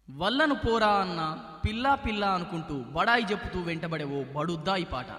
వల్లను పోరా అన్న పిల్లా పిల్ల అనుకుంటూ బడాయి చెప్పుతూ వెంటబడే ఓ బడుద్దాయి పాట.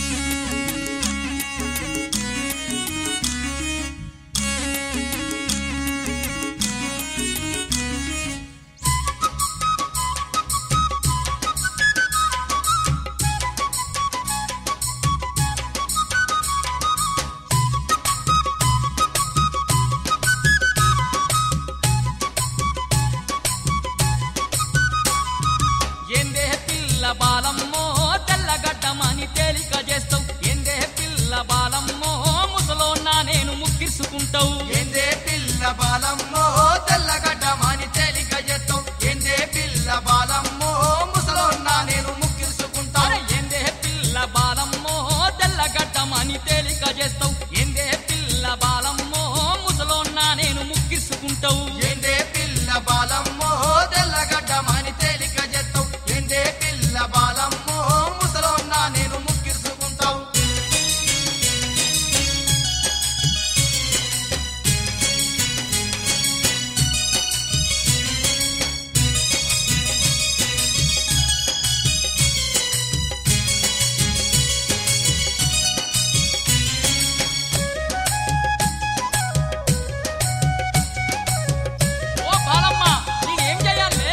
బాలమ్మో తెల్లగడ్డమని తేలిక చేస్తావు, ఎందే పిల్ల బాలమ్మో ముసలోన్నా నేను ముక్కిసుకుంటావు. ఎందే పిల్ల బాలమ్మో తెల్లగడ్డమని తేలిక చేస్తావు, ఎందే పిల్ల బాలమ్మో ముసలోన్నా నేను ముక్కిసుకుంటావు. ఎందే పిల్ల బాలమ్మో తెల్లగడ్డమని తేలిక చేస్తావు, ఎందే పిల్ల బాలమ్మో ముసలోన్నా నేను ముక్కిసుకుంటావు. ఎందే పిల్ల బాలమ్మో తెల్లగడ్డమని తేలిక చేస్తావు, ఎందే పిల్ల బాలమ్మో ముసలోన్నా నేను ముక్కిసుకుంటావు. ఓ బాలమ్మ నేనేం చెయ్యాలే?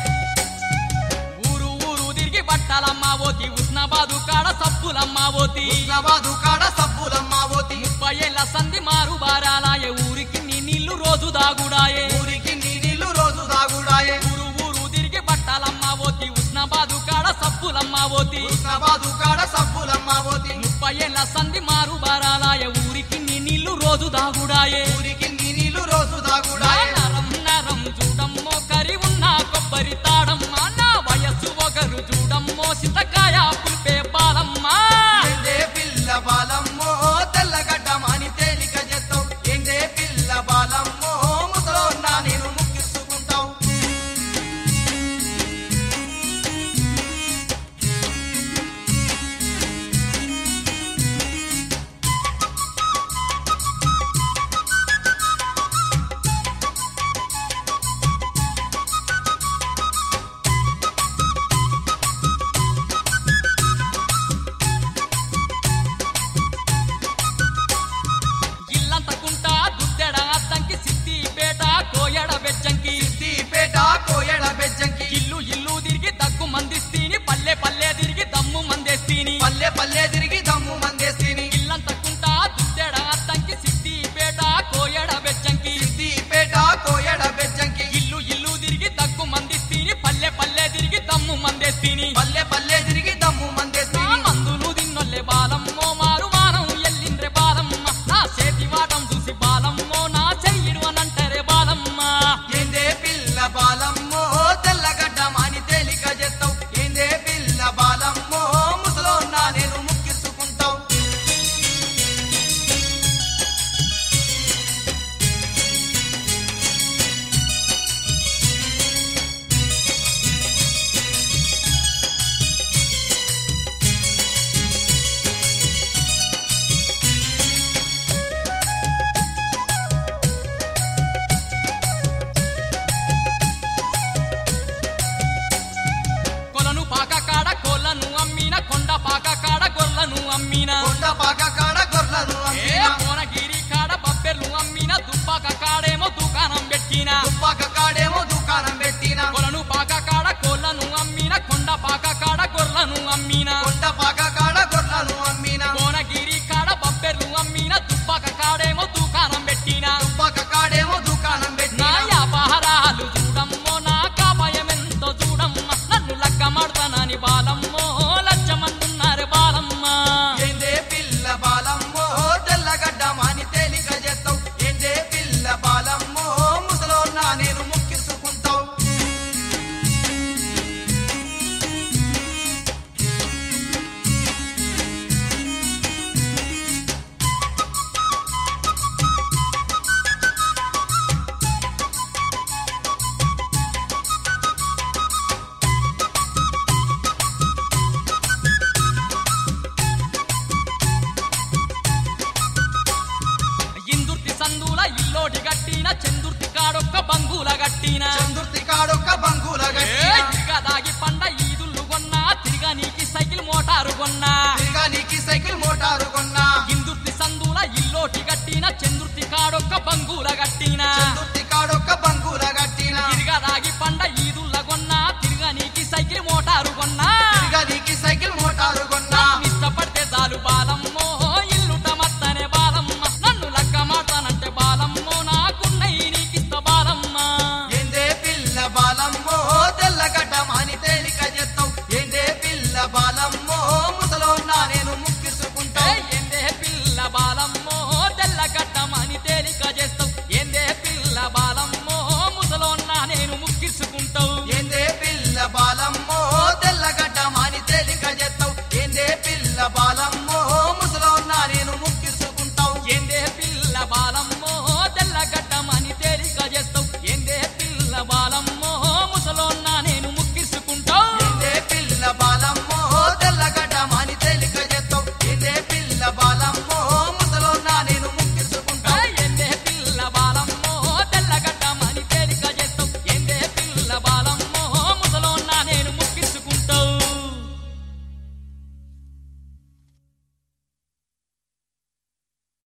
ఊరు ఊరు తిరిగి బట్టలమ్మ పోతి, ఉస్నాబాదు కాడ సప్పులమ్మ పోతి, ఉస్నాబాదు కాడ సబ్బులమ్మ పోతి, 30 ఏళ్ల సంధి మారు బారాలాయే, ఊరికి నీ నీళ్లు రోజు దాగుడాయే. ఊరికి నీ నీళ్లు రోజు దాగుడాయే. ఊరు ఊరు తిరిగి బట్టలమ్మ పోతి, ఉస్నాబాదు కాడ సప్పులమ్మ పోతి, ఉస్నాబాదు కాడ సబ్బులమ్మ పోతి, 30 ఏళ్ల సంధి మారు బారాలాయే, ఊరికి నీ నీళ్లు రోజు దాగుడాయే. ఊరికి నీ నీళ్లు రోజు దాగుడాయే.